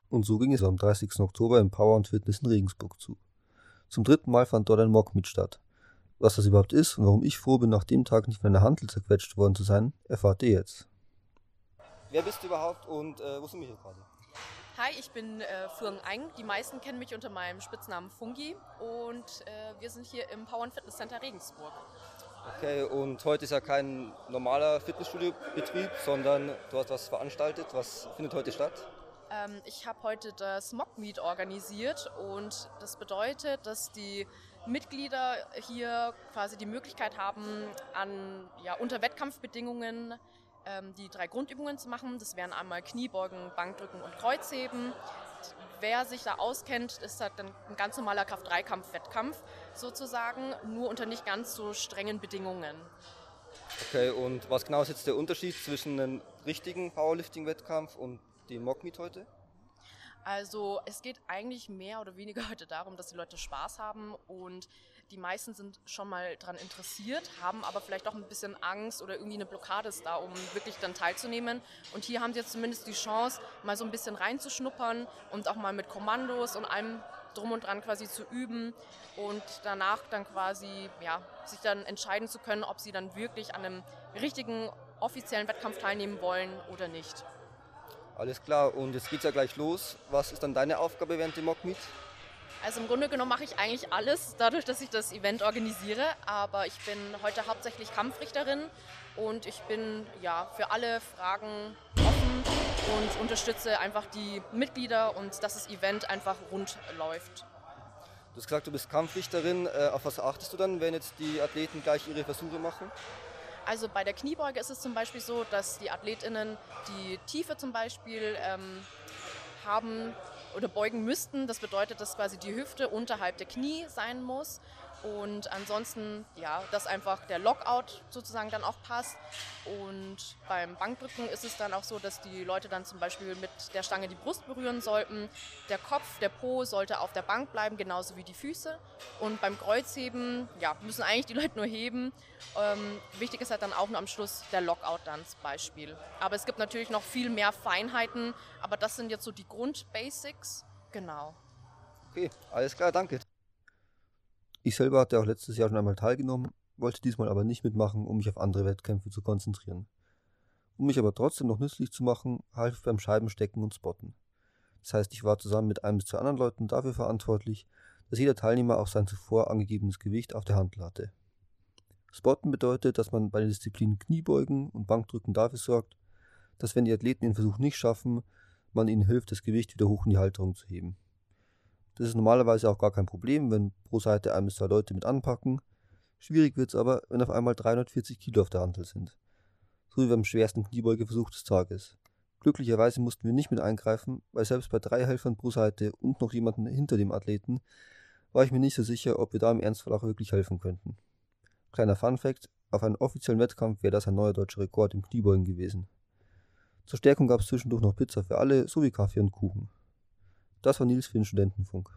Und so ging es am 30. Oktober im Power und Fitness in Regensburg zu. Zum dritten Mal fand dort ein Mockmeet statt. Was das überhaupt ist und warum ich froh bin, nach dem Tag nicht von einer Hantel zerquetscht worden zu sein, erfahrt ihr jetzt. Wer bist du überhaupt und wo sind wir hier gerade? Hi, ich bin Phương Eng. Die meisten kennen mich unter meinem Spitznamen Fungi und wir sind hier im Power Fitness Center Regensburg. Okay, und heute ist ja kein normaler Fitnessstudio-Betrieb, sondern du hast was veranstaltet. Was findet heute statt? Ich habe heute das Mock Meet organisiert und das bedeutet, dass die Mitglieder hier quasi die Möglichkeit haben, unter Wettkampfbedingungen die 3 Grundübungen zu machen. Das wären einmal Kniebeugen, Bankdrücken und Kreuzheben. Wer sich da auskennt, ist halt dann ein ganz normaler Kraft-3-Kampf-Wettkampf sozusagen, nur unter nicht ganz so strengen Bedingungen. Okay, und was genau ist jetzt der Unterschied zwischen einem richtigen Powerlifting-Wettkampf und dem Mockmeet heute? Also es geht eigentlich mehr oder weniger heute darum, dass die Leute Spaß haben und die meisten sind schon mal daran interessiert, haben aber vielleicht auch ein bisschen Angst oder irgendwie eine Blockade ist da, um wirklich dann teilzunehmen. Und hier haben sie jetzt zumindest die Chance, mal so ein bisschen reinzuschnuppern und auch mal mit Kommandos und allem drum und dran quasi zu üben und danach dann quasi sich dann entscheiden zu können, ob sie dann wirklich an einem richtigen offiziellen Wettkampf teilnehmen wollen oder nicht. Alles klar, und jetzt geht's ja gleich los. Was ist dann deine Aufgabe während dem Mockmeet? Also im Grunde genommen mache ich eigentlich alles, dadurch, dass ich das Event organisiere. Aber ich bin heute hauptsächlich Kampfrichterin und ich bin für alle Fragen offen und unterstütze einfach die Mitglieder und dass das Event einfach rund läuft. Du hast gesagt, du bist Kampfrichterin. Auf was achtest du dann, wenn jetzt die Athleten gleich ihre Versuche machen? Also bei der Kniebeuge ist es zum Beispiel so, dass die AthletInnen die Tiefe zum Beispiel haben oder beugen müssten. Das bedeutet, dass quasi die Hüfte unterhalb der Knie sein muss. Und ansonsten, dass einfach der Lockout sozusagen dann auch passt. Und beim Bankdrücken ist es dann auch so, dass die Leute dann zum Beispiel mit der Stange die Brust berühren sollten. Der Kopf, der Po sollte auf der Bank bleiben, genauso wie die Füße. Und beim Kreuzheben, müssen eigentlich die Leute nur heben. Wichtig ist halt dann auch nur am Schluss der Lockout dann zum Beispiel. Aber es gibt natürlich noch viel mehr Feinheiten, aber das sind jetzt so die Grundbasics. Genau. Okay, alles klar, danke. Ich selber hatte auch letztes Jahr schon einmal teilgenommen, wollte diesmal aber nicht mitmachen, um mich auf andere Wettkämpfe zu konzentrieren. Um mich aber trotzdem noch nützlich zu machen, half ich beim Scheibenstecken und Spotten. Das heißt, ich war zusammen mit 1 bis 2 anderen Leuten dafür verantwortlich, dass jeder Teilnehmer auch sein zuvor angegebenes Gewicht auf der Hantel hatte. Spotten bedeutet, dass man bei den Disziplinen Kniebeugen und Bankdrücken dafür sorgt, dass wenn die Athleten den Versuch nicht schaffen, man ihnen hilft, das Gewicht wieder hoch in die Halterung zu heben. Das ist normalerweise auch gar kein Problem, wenn pro Seite 1 bis 2 Leute mit anpacken. Schwierig wird es aber, wenn auf einmal 340 Kilo auf der Hantel sind. So wie beim schwersten Kniebeugeversuch des Tages. Glücklicherweise mussten wir nicht mit eingreifen, weil selbst bei 3 Helfern pro Seite und noch jemanden hinter dem Athleten war ich mir nicht so sicher, ob wir da im Ernstfall auch wirklich helfen könnten. Kleiner Funfact: Auf einem offiziellen Wettkampf wäre das ein neuer deutscher Rekord im Kniebeugen gewesen. Zur Stärkung gab es zwischendurch noch Pizza für alle sowie Kaffee und Kuchen. Das war Nils für den Studentenfunk.